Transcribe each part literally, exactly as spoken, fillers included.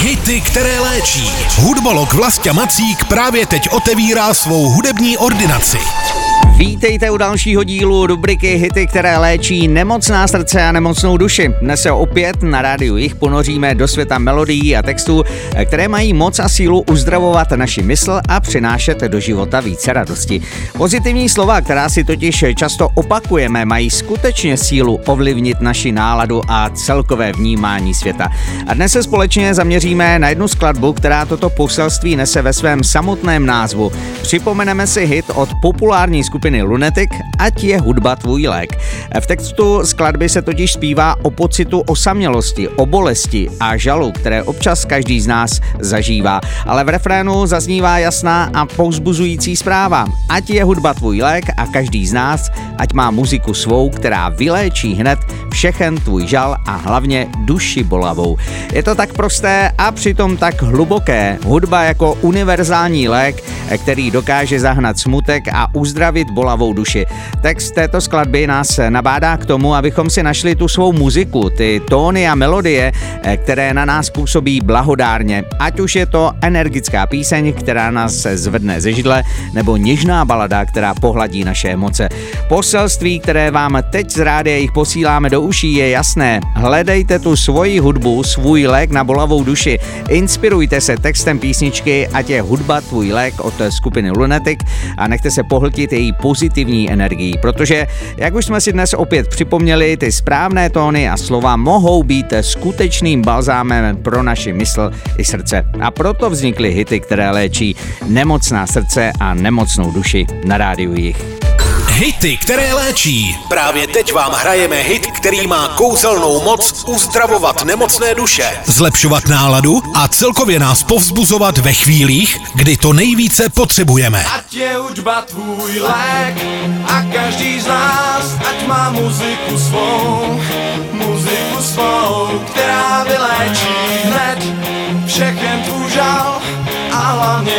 Hity, které léčí. Hudbolog Vlastě Macík právě teď otevírá svou hudební ordinaci. Vítejte u dalšího dílu rubriky Hity, které léčí nemocná srdce a nemocnou duši. Dnes se opět na rádiu Jich ponoříme do světa melodií a textů, které mají moc a sílu uzdravovat naši mysl a přinášet do života více radosti. Pozitivní slova, která si totiž často opakujeme, mají skutečně sílu ovlivnit naši náladu a celkové vnímání světa. A dnes se společně zaměříme na jednu skladbu, která toto poselství nese ve svém samotném názvu. Připomeneme si hit od populární skupiny Lunatic, ať je hudba tvůj lék. V textu skladby se totiž zpívá o pocitu osamělosti, o bolesti a žalu, které občas každý z nás zažívá. Ale v refrénu zaznívá jasná a povzbuzující zpráva. Ať je hudba tvůj lék a každý z nás, ať má muziku svou, která vyléčí hned všechen tvůj žal a hlavně duši bolavou. Je to tak prosté a přitom tak hluboké. Hudba jako univerzální lék, který dokáže zahnat smutek a uzdravit bolavou duši. Text této skladby nás nabádá k tomu, abychom si našli tu svou muziku, ty tóny a melodie, které na nás působí blahodárně. Ať už je to energická píseň, která nás zvedne ze židle, nebo něžná balada, která pohladí naše emoce. Poselství, které vám teď z rádia Jich posíláme do uší, je jasné. Hledejte tu svoji hudbu, svůj lék na bolavou duši. Inspirujte se textem písničky, ať je hudba tvůj lék od skupiny Lunatic a nechte se pohltit její pozitivní energií, protože, jak už jsme si dnes opět připomněli, ty správné tóny a slova mohou být skutečným balzámem pro naši mysl i srdce. A proto vznikly hity, které léčí nemocná srdce a nemocnou duši na rádiu Jich. Hity, které léčí. Právě teď vám hrajeme hit, který má kouzelnou moc uzdravovat nemocné duše, zlepšovat náladu a celkově nás povzbuzovat ve chvílích, kdy to nejvíce potřebujeme. Ať je hudba tvůj lék a každý z nás, ať má muziku svou, muziku svou, která vyléčí hned všechen tvůj žal a hlavně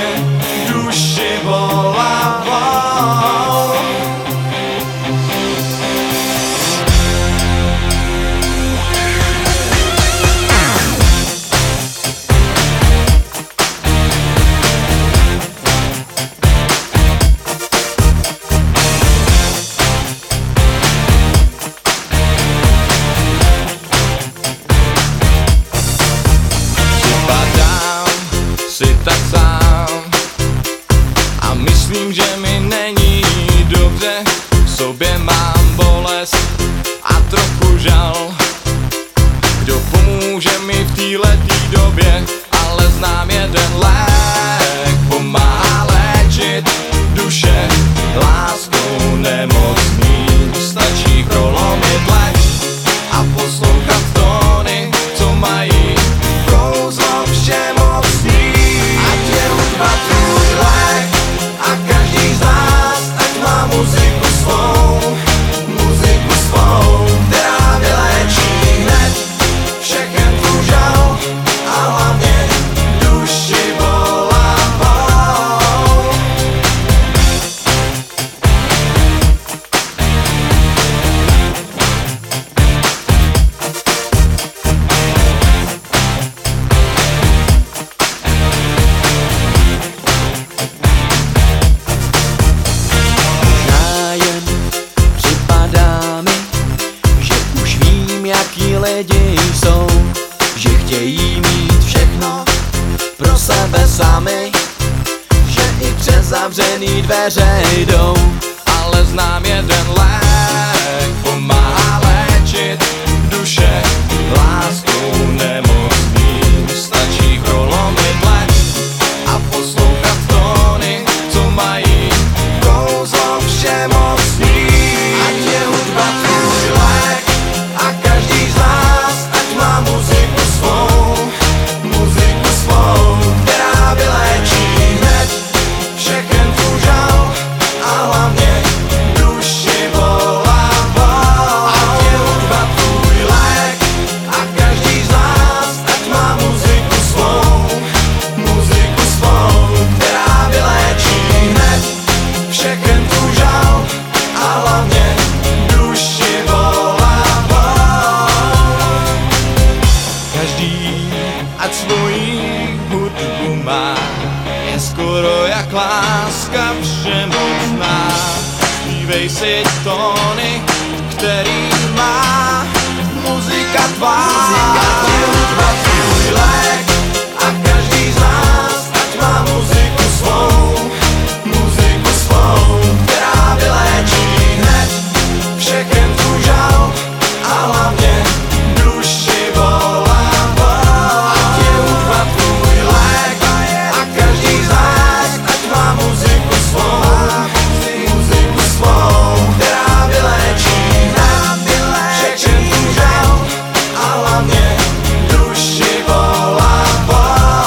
duši bolavou. Si tak sám a myslím, že mi není dobře, v sobě mám bolest a trochu žal. Kdo pomůže mi v téhletý době, ale znám jeden lék, pomáhá léčit duše láskou nemocný. Stačí prolomit led a poslouchat tóny, co mají kouzlo všemocný. Muziku svou, muziku svou, která vyléčí hned všechen tvůj žal a hlavně duši bolavou. Lidi jsou, že chtějí mít všechno pro sebe sami, že i přes zavřený dveře jdou, ale znám jeden lék, pomáhá léčit duše láskou nemocný. Stačí prolomit led a poslouchat tóny, co mají kouzlo všemocný. Ať je hudba tvůj lék a každý z nás, ať má muziku svou, muziku svou, která vyléčí hned všechen tvůj žal a hlavně duši bolavou. Ať je hudba tvůj lék a každý z nás, ať má muziku svou, muziku svou, která vyléčí hned všechen tvůj žal a hlavně duši bolavou. Každý ať svojí dobro jak láska všemocná. Zpívej si tóny, který má muzika tvá. Muzika je hudba tvůj lék a každý z nás ať má muziku svou, muziku svou, která vyléčí hned všechen tvůj žal a hlavně duši bolavou. Ať je hudba tvůj lék a každý z nás ať má muziku svou, muziku svou, která vyléčí hned všechen tvůj žal a hlavně duši bolavou.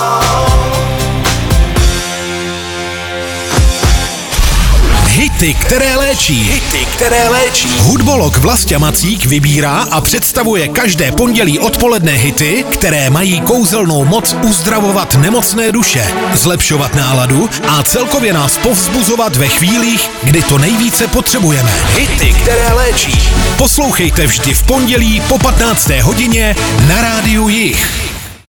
Hity, které léčí. Hity, které léčí. Hudbolog Vlastě Macík vybírá a představuje každé pondělí odpoledne hity, které mají kouzelnou moc uzdravovat nemocné duše, zlepšovat náladu a celkově nás povzbuzovat ve chvílích, kdy to nejvíce potřebujeme. Hity, které léčí. Poslouchejte vždy v pondělí po patnácté hodině na Rádiu Jih.